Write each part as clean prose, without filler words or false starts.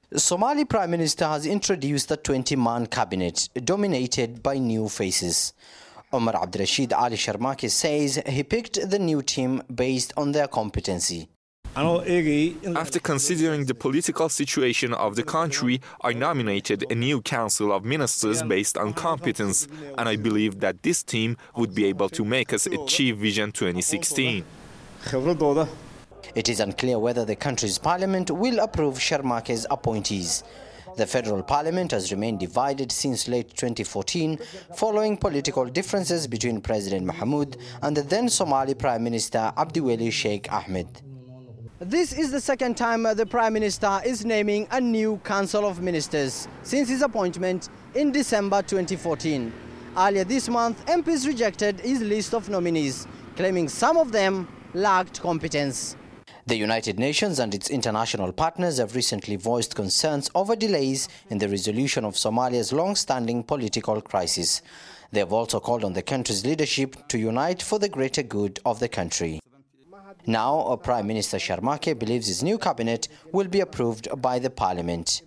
Somali Prime Minister has introduced a 20-man cabinet dominated by new faces. Omar Abdirashid Ali Sharmake says he picked the new team based on their competency. After considering the political situation of the country, I nominated a new council of ministers based on competence, and I believe that this team would be able to make us achieve Vision 2016. It is unclear whether the country's parliament will approve Sharmake's appointees. The federal parliament has remained divided since late 2014 following political differences between President Mahmoud and the then Somali Prime Minister Abdiweli Sheikh Ahmed. This is the second time the Prime Minister is naming a new Council of Ministers since his appointment in December 2014. Earlier this month, MPs rejected his list of nominees, claiming some of them lacked competence. The United Nations and its international partners have recently voiced concerns over delays in the resolution of Somalia's long-standing political crisis. They have also called on the country's leadership to unite for the greater good of the country. Now, Prime Minister Sharmake believes his new cabinet will be approved by the parliament.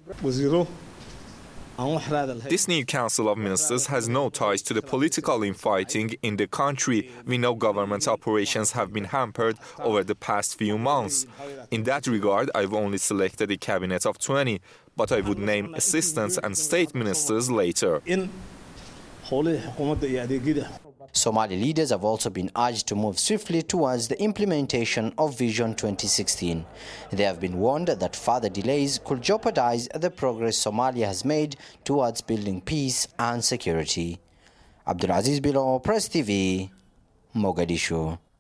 This new council of ministers has no ties to the political infighting in the country. We know government operations have been hampered over the past few months. In that regard, I've only selected a cabinet of 20, but I would name assistants and state ministers later. Somali leaders have also been urged to move swiftly towards the implementation of Vision 2016. They have been warned that further delays could jeopardize the progress Somalia has made towards building peace and security. Abdulaziz Bilo, Press TV, Mogadishu.